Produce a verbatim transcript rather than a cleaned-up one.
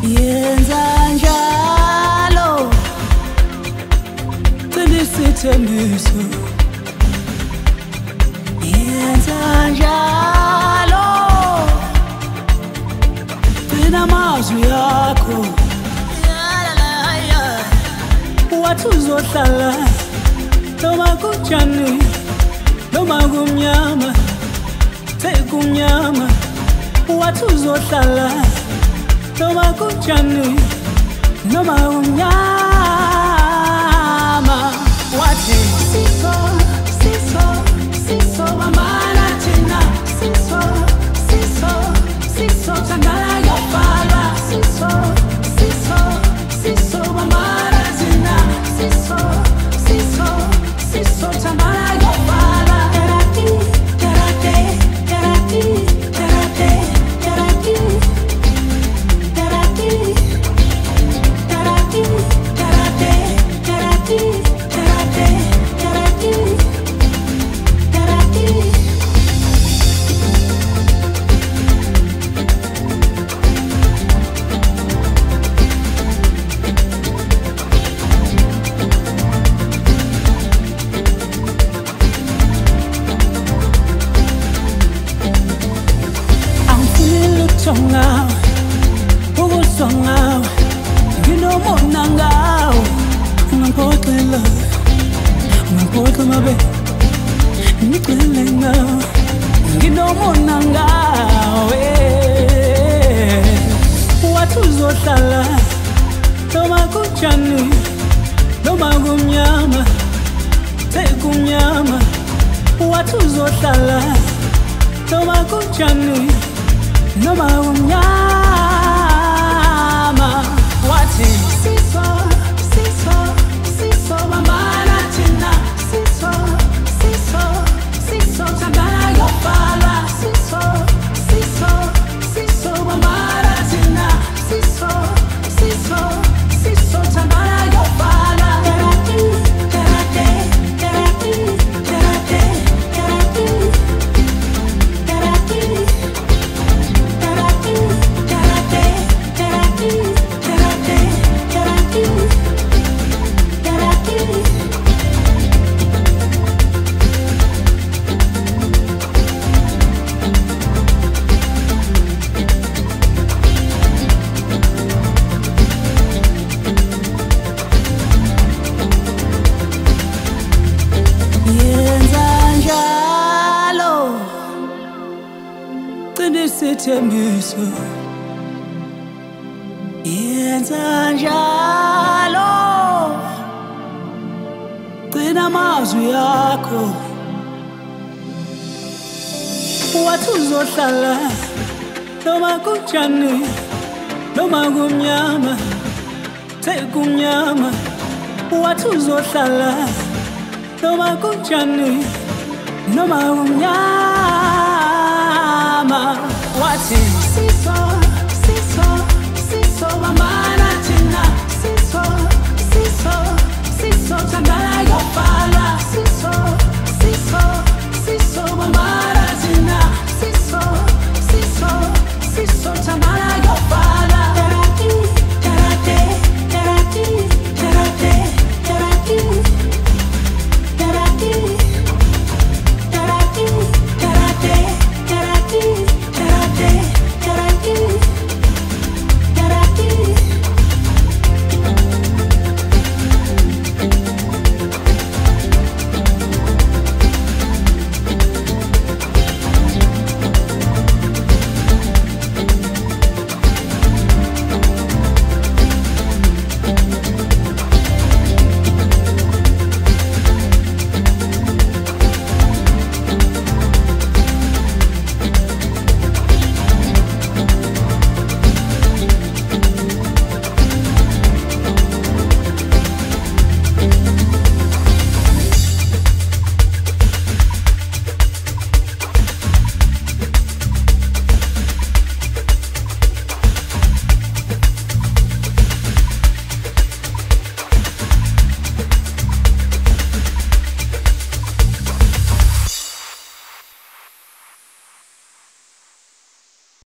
yenza njalo Qinisithembiso yenza njalo Gcina amazwi yakho wathi uzohlala noma kunjani noma kumnyama sekumnyama wathi uzohlala noma kunjani noma kumnyama wathi siso siso siso bambana thina siso siso siso thandana yafala siso siso siso bambana thina siso siso siso thandana yafala terati terate terati terate terati terati terati terate terati terate terati terati Songaw, ugo songaw, gino mo nangaw, ngapotela, ngapotela mabe, nikwele ngaw, gino mo nangaw, eh, watu zohlala, noma kunjani, noma kumnyama, sekumnyama, watu zohlala, noma kunjani. Noma umnyama wathi siso siso siso bambana thina siso siso siso thandana yafala siso siso siso bambana thina siso siso siso thandana yafala terati terate terati terate terati terati Qinisithembiso yenza njalo Gcina amazwi yakho wathi uzohlala noma kunjani noma kumnyama sekumnyama wathi uzohlala noma kunjani noma kumnyama wathi siso